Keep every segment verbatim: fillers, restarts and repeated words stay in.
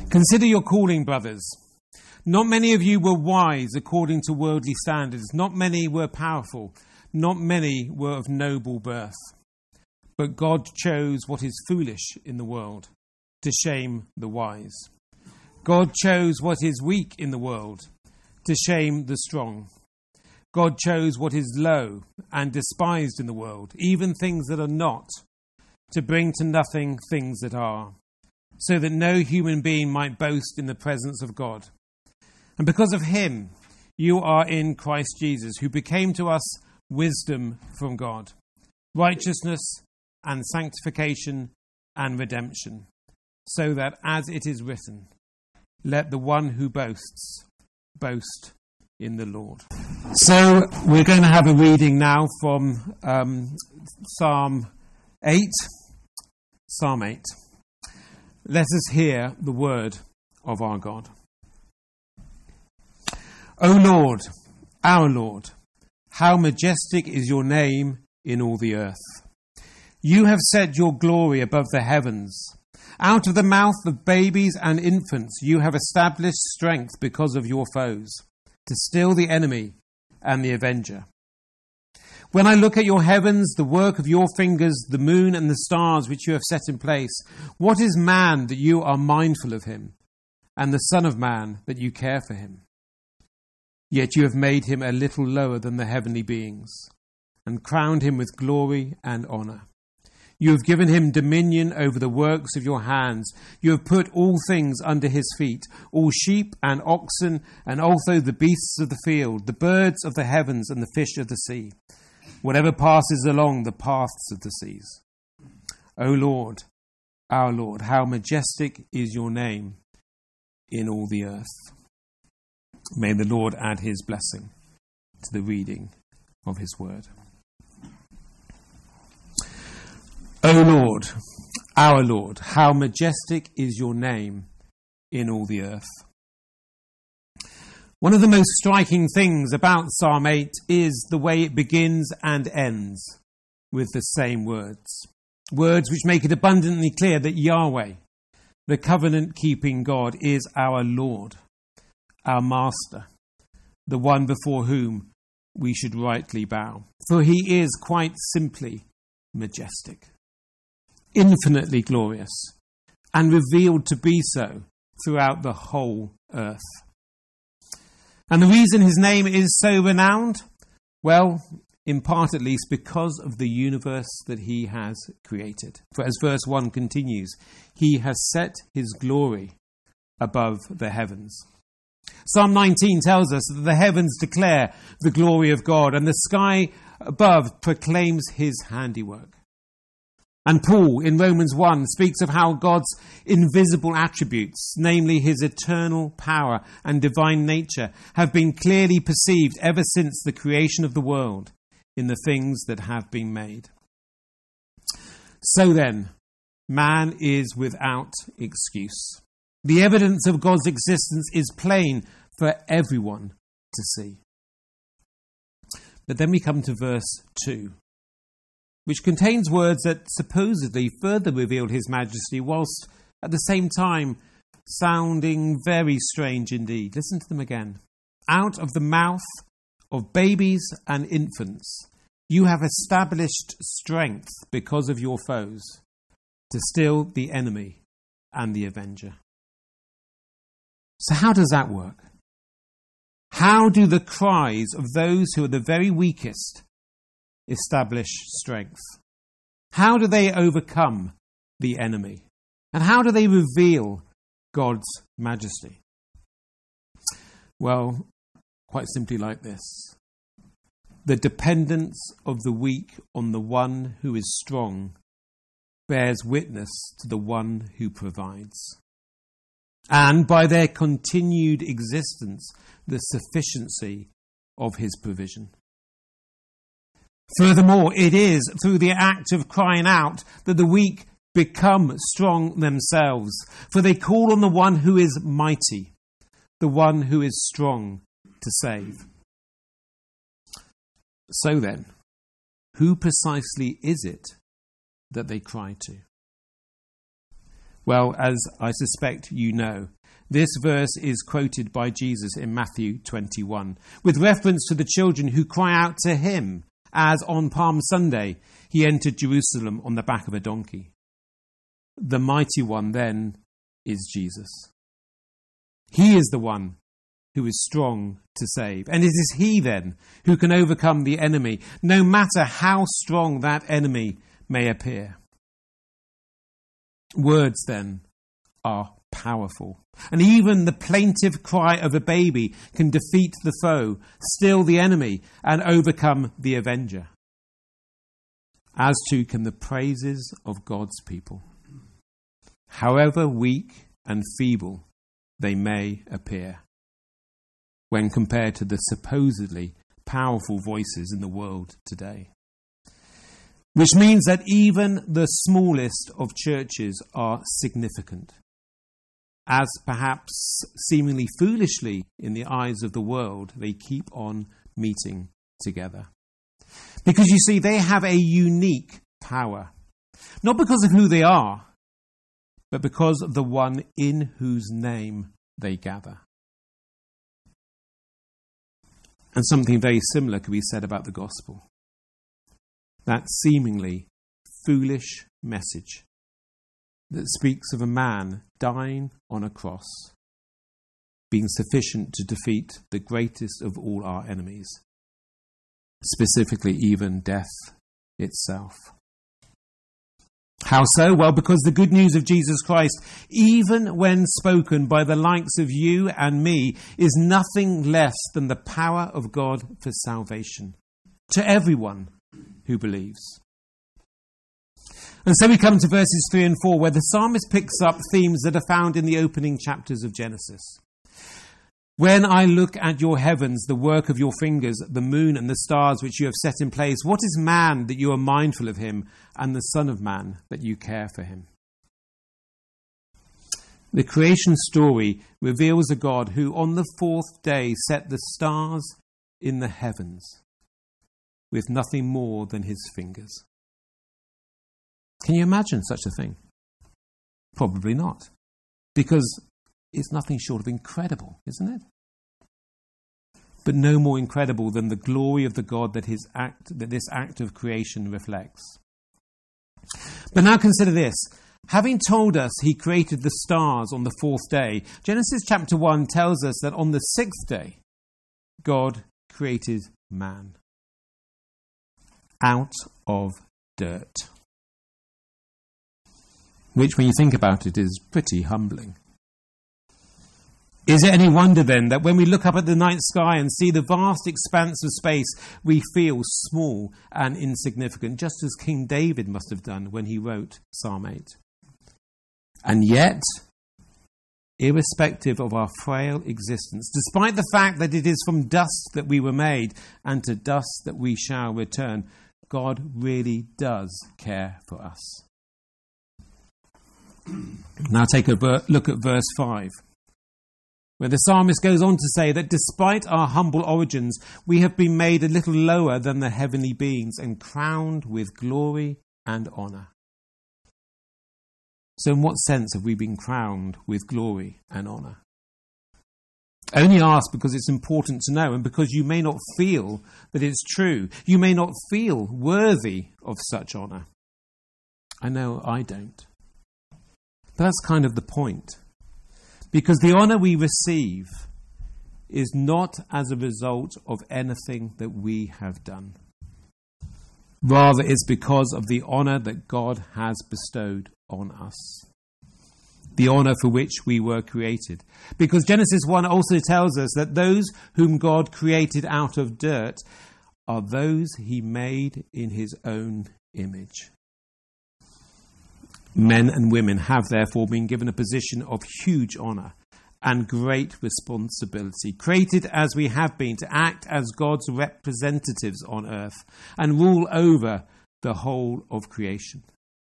Consider your calling, brothers. Not many of you were wise according to worldly standards. Not many were powerful. Not many were of noble birth. But God chose what is foolish in the world to shame the wise. God chose what is weak in the world to shame the strong. God chose what is low and despised in the world, even things that are not, to bring to nothing things that are, so that no human being might boast in the presence of God. And because of him, you are in Christ Jesus, who became to us wisdom from God, righteousness and sanctification and redemption, so that, as it is written, let the one who boasts boast in the Lord. So we're going to have a reading now from um, Psalm eight. Psalm eight. Let us hear the word of our God. O Lord, our Lord, how majestic is your name in all the earth. You have set your glory above the heavens. Out of the mouth of babies and infants you have established strength because of your foes, to still the enemy and the avenger. When I look at your heavens, the work of your fingers, the moon and the stars which you have set in place, what is man that you are mindful of him, and the Son of Man that you care for him? Yet you have made him a little lower than the heavenly beings, and crowned him with glory and honour. You have given him dominion over the works of your hands. You have put all things under his feet, all sheep and oxen, and also the beasts of the field, the birds of the heavens and the fish of the sea, whatever passes along the paths of the seas. O Lord, our Lord, how majestic is your name in all the earth. May the Lord add his blessing to the reading of his word. O Lord, our Lord, how majestic is your name in all the earth. One of the most striking things about Psalm eight is the way it begins and ends with the same words. Words which make it abundantly clear that Yahweh, the covenant-keeping God, is our Lord, our Master, the one before whom we should rightly bow. For he is quite simply majestic, infinitely glorious, and revealed to be so throughout the whole earth. And the reason his name is so renowned? Well, in part at least because of the universe that he has created. For as verse one continues, he has set his glory above the heavens. Psalm nineteen tells us that the heavens declare the glory of God, and the sky above proclaims his handiwork. And Paul, in Romans one, speaks of how God's invisible attributes, namely his eternal power and divine nature, have been clearly perceived ever since the creation of the world in the things that have been made. So then, man is without excuse. The evidence of God's existence is plain for everyone to see. But then we come to verse two, which contains words that supposedly further reveal his majesty, whilst at the same time sounding very strange indeed. Listen to them again. Out of the mouth of babies and infants you have established strength because of your foes, to still the enemy and the avenger. So how does that work? How do the cries of those who are the very weakest establish strength? How do they overcome the enemy? And how do they reveal God's majesty? Well, quite simply like this. The dependence of the weak on the one who is strong bears witness to the one who provides. And by their continued existence, the sufficiency of his provision. Furthermore, it is through the act of crying out that the weak become strong themselves, for they call on the one who is mighty, the one who is strong to save. So then, who precisely is it that they cry to? Well, as I suspect you know, This verse is quoted by Jesus in Matthew twenty-one, with reference to the children who cry out to him as on Palm Sunday he entered Jerusalem on the back of a donkey. The mighty one then is Jesus. He is the one who is strong to save. And it is he then who can overcome the enemy, no matter how strong that enemy may appear. Words then are powerful. And even the plaintive cry of a baby can defeat the foe, still the enemy, and overcome the avenger. As too can the praises of God's people, however weak and feeble they may appear, when compared to the supposedly powerful voices in the world today. Which means that even the smallest of churches are significant, as perhaps seemingly foolishly in the eyes of the world, they keep on meeting together. Because you see, they have a unique power, not because of who they are, but because of the one in whose name they gather. And something very similar could be said about the gospel. That seemingly foolish message that speaks of a man dying on a cross being sufficient to defeat the greatest of all our enemies, specifically even death itself. How so? Well, because the good news of Jesus Christ, even when spoken by the likes of you and me, is nothing less than the power of God for salvation to everyone who believes. And so we come to verses three and four, where the psalmist picks up themes that are found in the opening chapters of Genesis. When I look at your heavens, the work of your fingers, the moon and the stars which you have set in place, what is man that you are mindful of him, and the son of man that you care for him? The creation story reveals a God who on the fourth day set the stars in the heavens with nothing more than his fingers. Can you imagine such a thing? Probably not, because it's nothing short of incredible, isn't it? But no more incredible than the glory of the God that his act, that this act of creation reflects. But now consider this. Having told us he created the stars on the fourth day, Genesis chapter one tells us that on the sixth day, God created man out of dirt. Which, when you think about it, is pretty humbling. Is it any wonder then that when we look up at the night sky and see the vast expanse of space, we feel small and insignificant, just as King David must have done when he wrote Psalm eight? And yet, irrespective of our frail existence, despite the fact that it is from dust that we were made and to dust that we shall return, God really does care for us. Now take a ver- look at verse five, where the psalmist goes on to say that despite our humble origins, we have been made a little lower than the heavenly beings and crowned with glory and honour. So in what sense have we been crowned with glory and honour? Only ask because it's important to know, and because you may not feel that it's true. You may not feel worthy of such honour. I know I don't. But that's kind of the point. Because the honour we receive is not as a result of anything that we have done. Rather, it's because of the honour that God has bestowed on us. The honour for which we were created. Because Genesis one also tells us that those whom God created out of dirt are those he made in his own image. Men and women have therefore been given a position of huge honour and great responsibility, created as we have been to act as God's representatives on earth and rule over the whole of creation.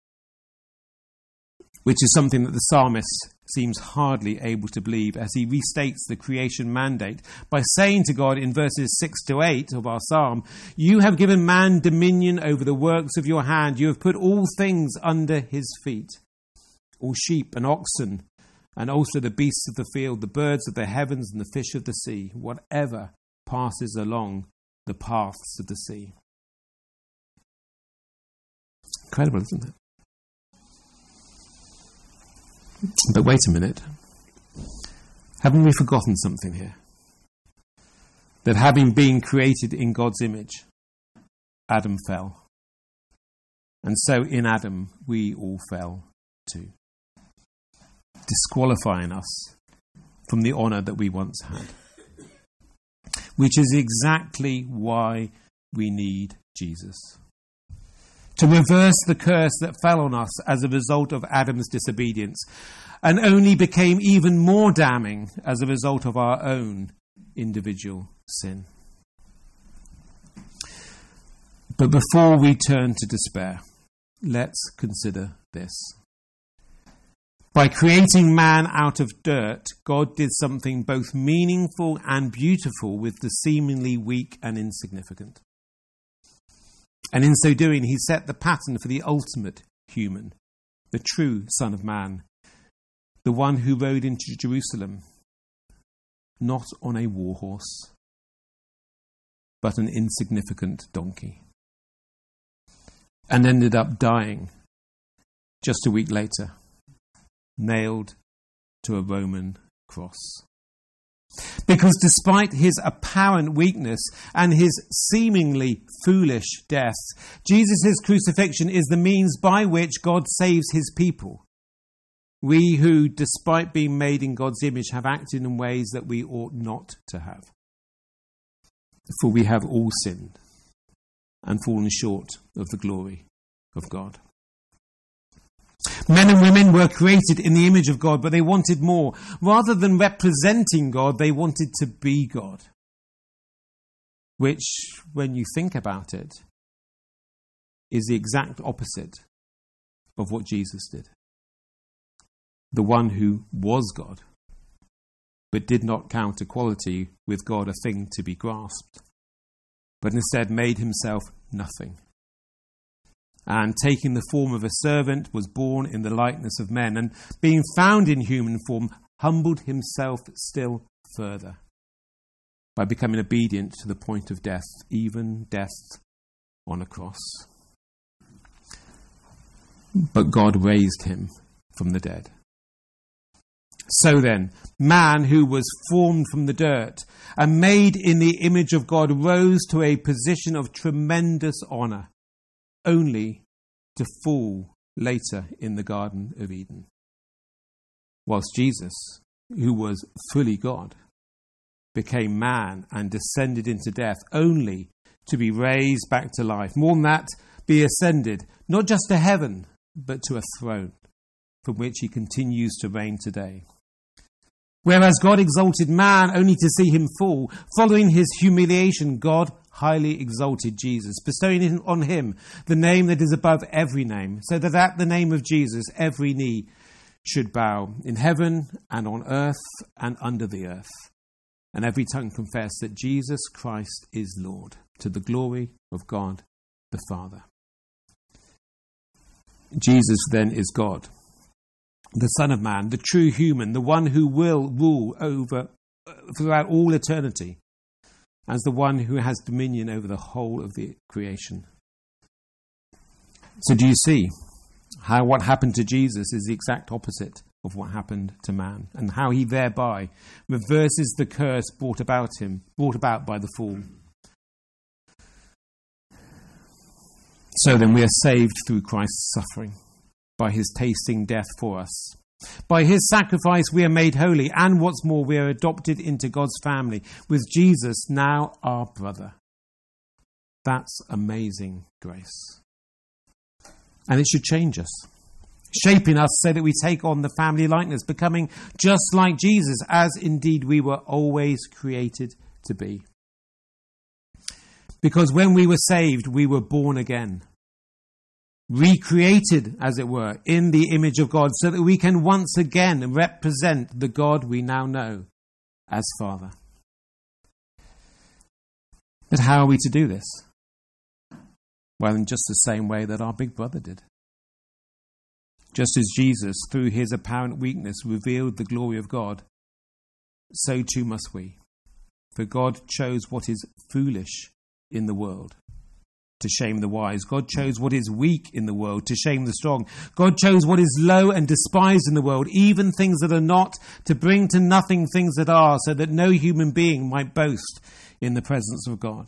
Which is something that the psalmist seems hardly able to believe as he restates the creation mandate by saying to God in verses six to eight of our psalm, "You have given man dominion over the works of your hand. You have put all things under his feet, all sheep and oxen and also the beasts of the field, the birds of the heavens, and the fish of the sea, whatever passes along the paths of the sea. Incredible, isn't it? But wait a minute. Haven't we forgotten something here? That having been created in God's image, Adam fell. And so in Adam, we all fell too, disqualifying us from the honour that we once had. Which is exactly why we need Jesus. To reverse the curse that fell on us as a result of Adam's disobedience, and only became even more damning as a result of our own individual sin. But before we turn to despair, let's consider this. By creating man out of dirt, God did something both meaningful and beautiful with the seemingly weak and insignificant. And in so doing, he set the pattern for the ultimate human, the true Son of Man, the one who rode into Jerusalem, not on a war horse, but an insignificant donkey, and ended up dying just a week later, nailed to a Roman cross. Because despite his apparent weakness and his seemingly foolish death, Jesus' crucifixion is the means by which God saves his people. We who, despite being made in God's image, have acted in ways that we ought not to have. For we have all sinned and fallen short of the glory of God. Men and women were created in the image of God, but they wanted more. Rather than representing God, they wanted to be God. Which, when you think about it, is the exact opposite of what Jesus did. The one who was God, but did not count equality with God a thing to be grasped, but instead made himself nothing. And taking the form of a servant, was born in the likeness of men, and being found in human form, humbled himself still further by becoming obedient to the point of death, even death on a cross. But God raised him from the dead. So then, man who was formed from the dirt and made in the image of God rose to a position of tremendous honour, only to fall later in the Garden of Eden. Whilst Jesus, who was fully God, became man and descended into death, only to be raised back to life. More than that, be ascended, not just to heaven, but to a throne, from which he continues to reign today. Whereas God exalted man only to see him fall, following his humiliation, God highly exalted Jesus, bestowing on him the name that is above every name, so that at the name of Jesus every knee should bow, in heaven and on earth and under the earth, and every tongue confess that Jesus Christ is Lord, to the glory of God the Father. Jesus then is God, the Son of Man, the true human, the one who will rule over throughout all eternity, as the one who has dominion over the whole of the creation. So do you see how what happened to Jesus is the exact opposite of what happened to man, and how he thereby reverses the curse brought about him, brought about by the fall? So then we are saved through Christ's suffering, by his tasting death for us. By his sacrifice we are made holy, and what's more, we are adopted into God's family, with Jesus now our brother. That's amazing grace. And it should change us, shaping us so that we take on the family likeness, becoming just like Jesus, as indeed we were always created to be. Because when we were saved, we were born again, recreated, as it were, in the image of God, so that we can once again represent the God we now know as Father. But how are we to do this? Well, in just the same way that our big brother did. Just as Jesus, through his apparent weakness, revealed the glory of God, so too must we. For God chose what is foolish in the world to shame the wise. God chose what is weak in the world to shame the strong. God chose what is low and despised in the world, even things that are not, to bring to nothing things that are, so that no human being might boast in the presence of God.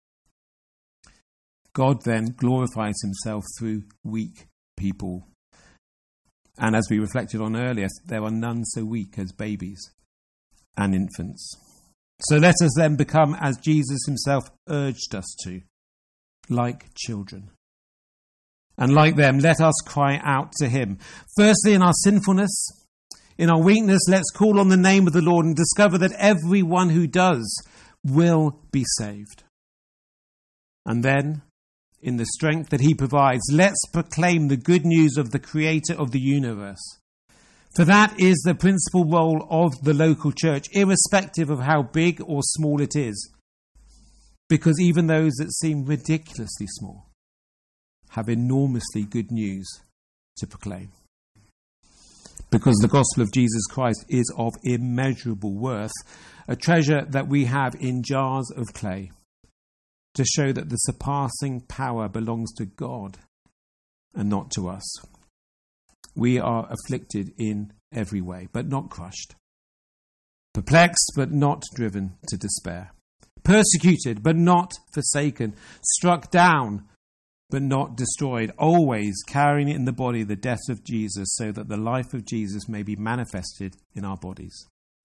God then glorifies himself through weak people. And as we reflected on earlier, there are none so weak as babies and infants. So let us then become, as Jesus himself urged us to, like children. And like them, let us cry out to him. Firstly, in our sinfulness, in our weakness, let's call on the name of the Lord and discover that everyone who does will be saved. And then, in the strength that he provides, let's proclaim the good news of the creator of the universe. For that is the principal role of the local church, irrespective of how big or small it is. Because even those that seem ridiculously small have enormously good news to proclaim. Because the gospel of Jesus Christ is of immeasurable worth, a treasure that we have in jars of clay, to show that the surpassing power belongs to God and not to us. We are afflicted in every way, but not crushed. Perplexed, but not driven to despair. Persecuted, but not forsaken. Struck down, but not destroyed. Always carrying in the body the death of Jesus, so that the life of Jesus may be manifested in our bodies.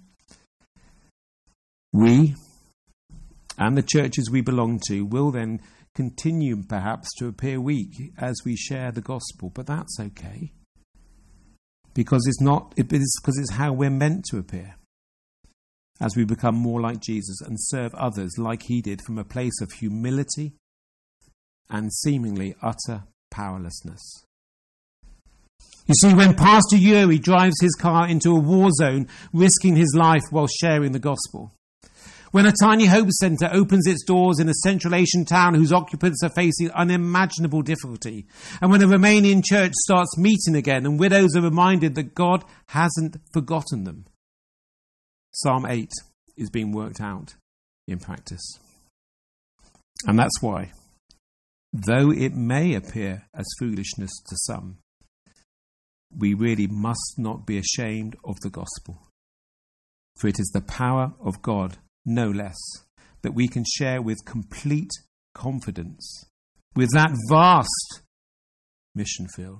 We, and the churches we belong to, will then continue perhaps to appear weak as we share the gospel, but that's okay. Because it's not, it is because it's how we're meant to appear as we become more like Jesus and serve others like he did from a place of humility and seemingly utter powerlessness. You see, when Pastor Yuri drives his car into a war zone, risking his life while sharing the gospel, when a tiny hope centre opens its doors in a Central Asian town whose occupants are facing unimaginable difficulty, and when a Romanian church starts meeting again and widows are reminded that God hasn't forgotten them, Psalm eight is being worked out in practice. And that's why, though it may appear as foolishness to some, we really must not be ashamed of the gospel. For it is the power of God, no less, that we can share with complete confidence with that vast mission field,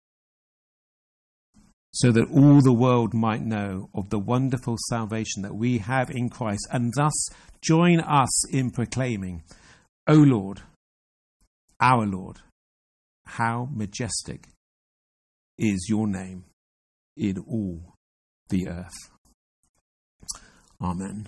so that all the world might know of the wonderful salvation that we have in Christ, and thus join us in proclaiming, O Lord, our Lord, how majestic is your name in all the earth. Amen.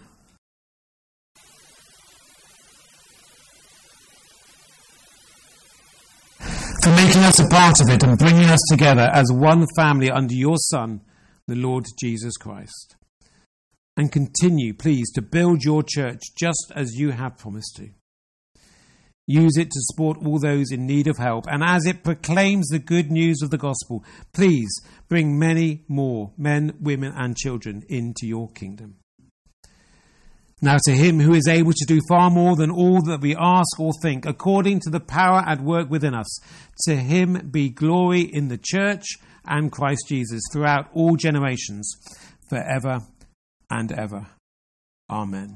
For making us a part of it and bringing us together as one family under your Son, the Lord Jesus Christ. And continue, please, to build your church just as you have promised to. Use it to support all those in need of help. And as it proclaims the good news of the gospel, please bring many more men, women and children into your kingdom. Now to him who is able to do far more than all that we ask or think, according to the power at work within us, to him be glory in the church and Christ Jesus throughout all generations, forever and ever. Amen.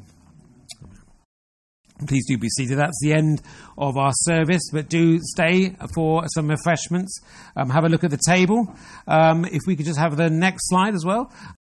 Please do be seated. That's the end of our service, but do stay for some refreshments. Um, have a look at the table. Um, if we could just have the next slide as well.